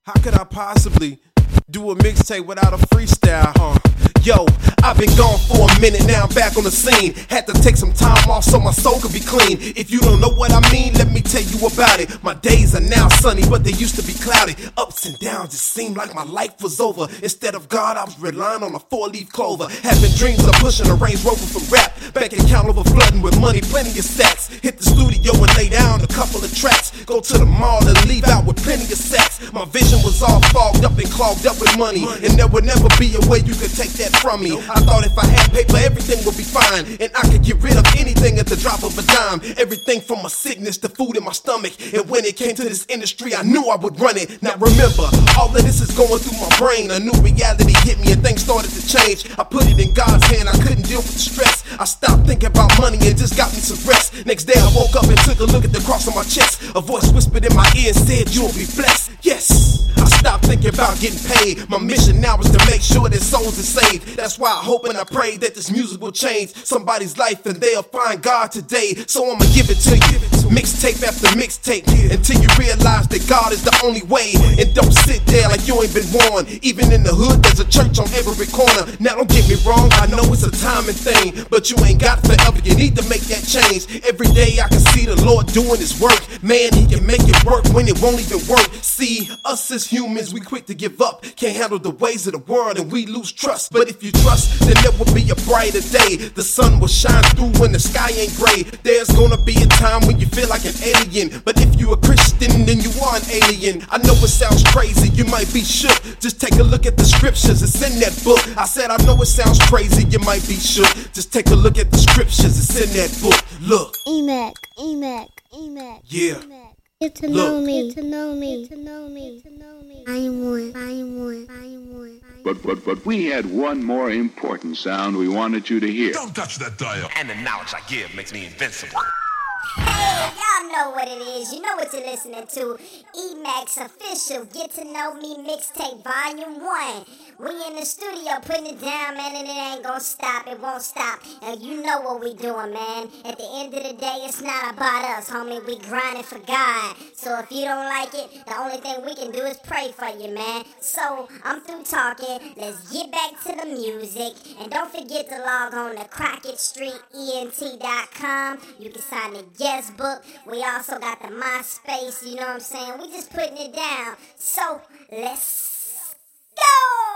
How could I possibly do a mixtape without a freestyle, Yo, I've been gone for a minute, now I'm back on the scene. Had to take some time off so my soul could be clean. If you don't know what I mean, let me tell you about it. My days are now sunny, but they used to be cloudy. Ups and downs, it seemed like my life was over. Instead of God, I was relying on a four-leaf clover. Having dreams of pushing a Range Rover from rap. Bank account overflooding with money, plenty of stacks. Hit the studio and lay down a couple of tracks. Go to the mall and leave out with plenty of sacks. My vision was all fogged up and clogged up with money, and there would never be a way you could take that from me. I thought if I had paper, everything would be fine, and I could get rid of anything at the drop of a dime. Everything from my sickness to food in my stomach. And when it came to this industry, I knew I would run it. Now remember, all of this is going through my brain. A new reality hit me and things started to change. I put it in God's hand, I couldn't deal with the stress. I stopped thinking about money and just got me some rest. Next day I woke up and took a look at the cross on my chest. A voice whispered in my ear and said, you'll be blessed. Yes, I stopped thinking about getting paid. My mission now is to make sure that souls are saved. That's why I hope and I pray that this music will change somebody's life and they'll find God today. So I'ma give it to you, mixtape after mixtape, until you realize that God is the only way. And don't sit there like you ain't been warned. Even in the hood, there's a church on every corner. Now don't get me wrong, I know it's a timing thing, but you ain't got forever, you need to make that change. Every day I can see the Lord doing his work. Man, he can make it work when it won't even work. See, us as humans, we quick to give up. Can't handle the ways of the world and we lose trust. But if you trust, then there will be a brighter day. The sun will shine through when the sky ain't gray. There's gonna be a time when you feel like an alien, but if you a Christian, then you are an alien. I know it sounds crazy, you might be shook. Just take a look at the scriptures, it's in that book. I said I know it sounds crazy, you might be shook. Just take a look at the scriptures, it's in that book. Look. Emac. Yeah. Get to know me. Get to know me. Get to know me. Get to know me. I am one. But we had one more important sound we wanted you to hear. Don't touch that dial. And the knowledge I give makes me invincible. Hey, y'all know what it is. You know what you're listening to. Emac's official Get to Know Me mixtape volume 1. We in the studio putting it down, man, and it ain't gonna stop. It won't stop. And you know what we doing, man. At the end of the day, it's not about us, homie. We grinding for God. So if you don't like it, the only thing we can do is pray for you, man. So I'm through talking. Let's get back to the music. And don't forget to log on to CrockettStreetENT.com. You can sign the guest book. We also got the MySpace, you know what I'm saying? We just putting it down. So let's go!